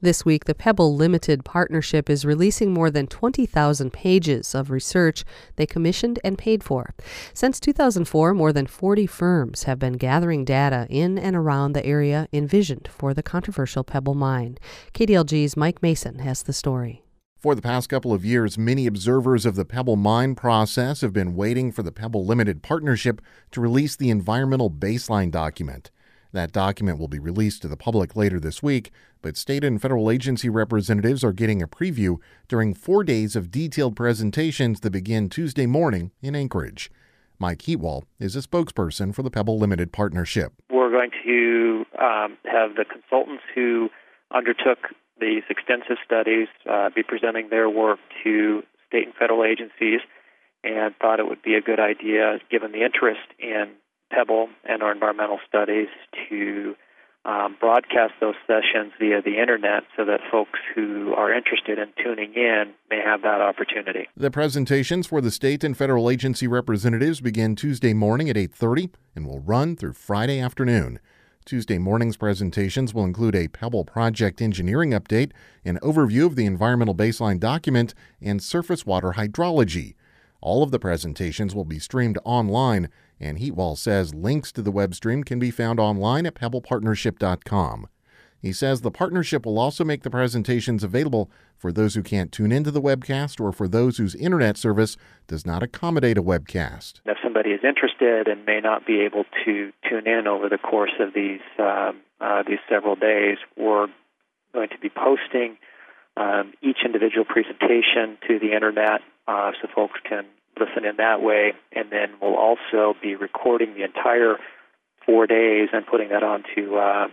This week, the Pebble Limited Partnership is releasing more than 20,000 pages of research they commissioned and paid for. Since 2004, more than 40 firms have been gathering data in and around the area envisioned for the controversial Pebble mine. KDLG's Mike Mason has the story. For the past couple of years, many observers of the Pebble mine process have been waiting for the Pebble Limited Partnership to release the environmental baseline document. That document will be released to the public later this week, but state and federal agency representatives are getting a preview during 4 days of detailed presentations that begin Tuesday morning in Anchorage. Mike Heatwall is a spokesperson for the Pebble Limited Partnership. We're going to have the consultants who undertook these extensive studies be presenting their work to state and federal agencies, and thought it would be a good idea, given the interest in Pebble and our environmental studies, to broadcast those sessions via the internet so that folks who are interested in tuning in may have that opportunity. The presentations for the state and federal agency representatives begin Tuesday morning at 8:30 and will run through Friday afternoon. Tuesday morning's presentations will include a Pebble project engineering update, an overview of the environmental baseline document, and surface water hydrology. All of the presentations will be streamed online, and Heatwall says links to the web stream can be found online at pebblepartnership.com. He says the partnership will also make the presentations available for those who can't tune into the webcast or for those whose internet service does not accommodate a webcast. If somebody is interested and may not be able to tune in over the course of these several days, we're going to be posting each individual presentation to the internet so folks can listen in that way, and then we'll also be recording the entire 4 days and putting that onto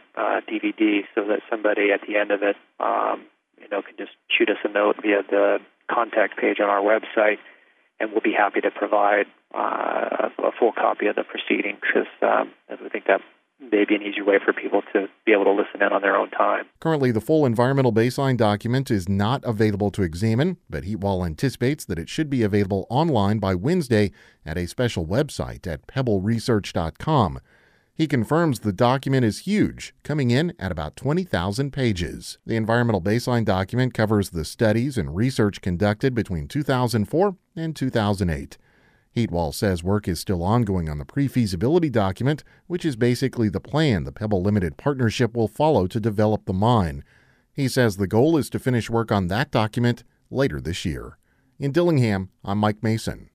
DVD so that somebody at the end of it can just shoot us a note via the contact page on our website, and we'll be happy to provide a full copy of the proceedings, as we think that may be an easier way for people to be able to listen in on their own time. Currently, the full environmental baseline document is not available to examine, but Heatwall anticipates that it should be available online by Wednesday at a special website at pebbleresearch.com. He confirms the document is huge, coming in at about 20,000 pages. The environmental baseline document covers the studies and research conducted between 2004 and 2008. Heatwall says work is still ongoing on the pre-feasibility document, which is basically the plan the Pebble Limited Partnership will follow to develop the mine. He says the goal is to finish work on that document later this year. In Dillingham, I'm Mike Mason.